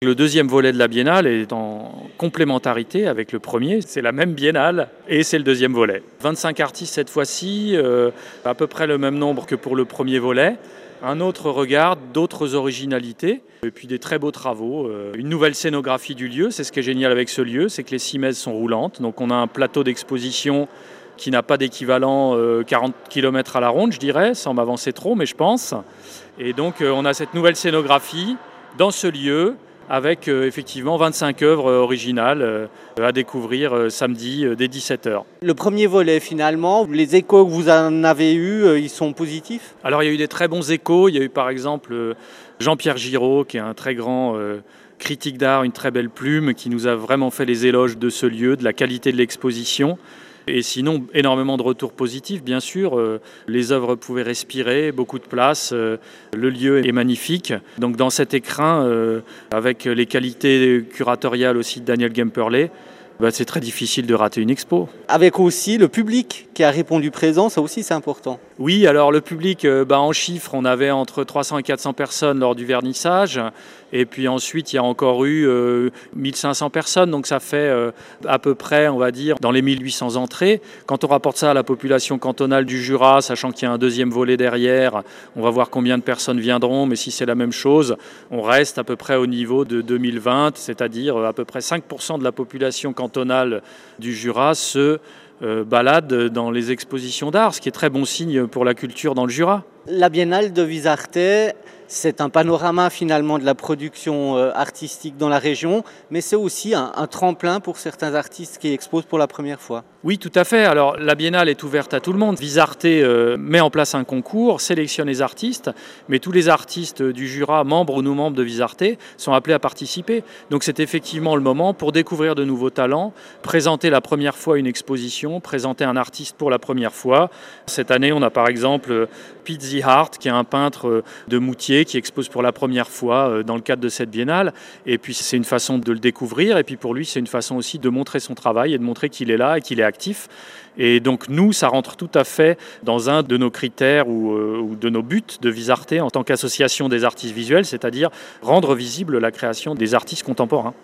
Le deuxième volet de la biennale est en complémentarité avec le premier. C'est la même biennale et c'est le deuxième volet. 25 artistes cette fois-ci, à peu près le même nombre que pour le premier volet. Un autre regard, d'autres originalités et puis des très beaux travaux. Une nouvelle scénographie du lieu, c'est ce qui est génial avec ce lieu, c'est que les 6 mètres sont roulantes. Donc on a un plateau d'exposition qui n'a pas d'équivalent 40 km à la ronde, je dirais, sans m'avancer trop, mais je pense. Et donc on a cette nouvelle scénographie dans ce lieu, avec effectivement 25 œuvres originales à découvrir samedi dès 17h. Le premier volet, finalement, les échos que vous en avez eus, ils sont positifs? Alors il y a eu des très bons échos. Il y a eu par exemple Jean-Pierre Giraud, qui est un très grand critique d'art, une très belle plume, qui nous a vraiment fait les éloges de ce lieu, de la qualité de l'exposition. Et sinon, énormément de retours positifs, bien sûr. Les œuvres pouvaient respirer, beaucoup de place. Le lieu est magnifique. Donc dans cet écrin, avec les qualités curatoriales aussi de Daniel Gemperle, c'est très difficile de rater une expo. Avec aussi le public qui a répondu présent, ça aussi c'est important. Oui, alors le public, en chiffres, on avait entre 300 et 400 personnes lors du vernissage. Et puis ensuite, il y a encore eu 1500 personnes. Donc ça fait à peu près, on va dire, dans les 1800 entrées. Quand on rapporte ça à la population cantonale du Jura, sachant qu'il y a un deuxième volet derrière, on va voir combien de personnes viendront. Mais si c'est la même chose, on reste à peu près au niveau de 2020, c'est-à-dire à peu près 5% de la population cantonale du Jura se balade dans les expositions d'art, ce qui est très bon signe pour la culture dans le Jura. La Biennale de Visarte, c'est un panorama finalement de la production artistique dans la région, mais c'est aussi un tremplin pour certains artistes qui exposent pour la première fois. Oui, tout à fait. Alors la Biennale est ouverte à tout le monde. Visarte met en place un concours, sélectionne les artistes, mais tous les artistes du Jura, membres ou non membres de Visarte, sont appelés à participer. Donc c'est effectivement le moment pour découvrir de nouveaux talents, présenter la première fois une exposition, présenter un artiste pour la première fois. Cette année, on a par exemple Pizzi Hart, qui est un peintre de Moutier, qui expose pour la première fois dans le cadre de cette biennale. Et puis c'est une façon de le découvrir. Et puis pour lui, c'est une façon aussi de montrer son travail et de montrer qu'il est là et qu'il est actif. Et donc nous, ça rentre tout à fait dans un de nos critères ou de nos buts de Visarte en tant qu'association des artistes visuels, c'est-à-dire rendre visible la création des artistes contemporains.